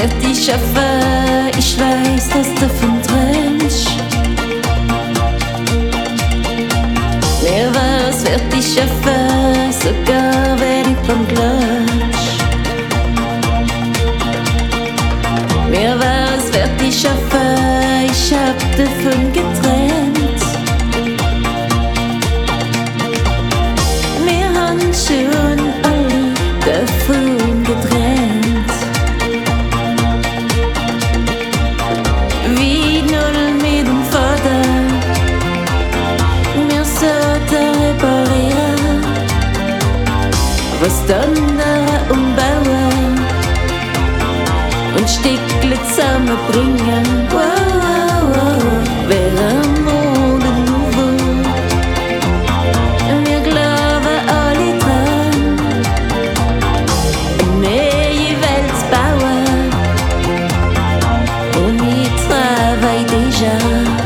wird ich schaffen, ich weiß, dass du davon träumst. Mir was wird ich schaffen, sogar wenn ich dran klatsch. Mir was wird ich schaffen, ich hab davon getrennt. Wir haben schon alle davon getrennt. Wie null mit dem Vater, wir sollten reparieren, was dann umbauen und Stückle zusammenbringen. Wow, wow, wow, L'amour de nouveau. Wir glauben alle dran, eine neue Welt bauen und ich travaille déjà.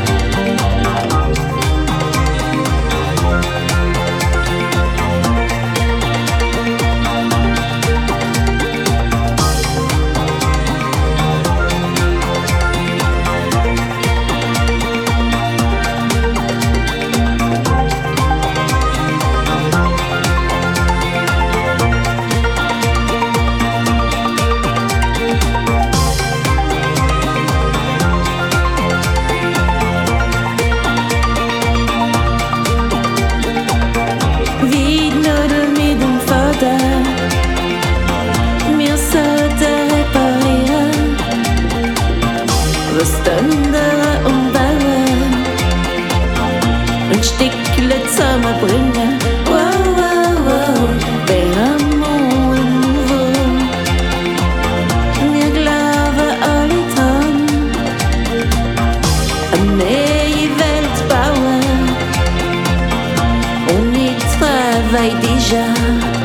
Wir sollten reparieren, was andere umbauen und Stückle zusammenbringen. Wow, wow, wow, L'amour de nouveau. Wir glauben alle dran, eine neue Welt bauen und ich travaille déjà.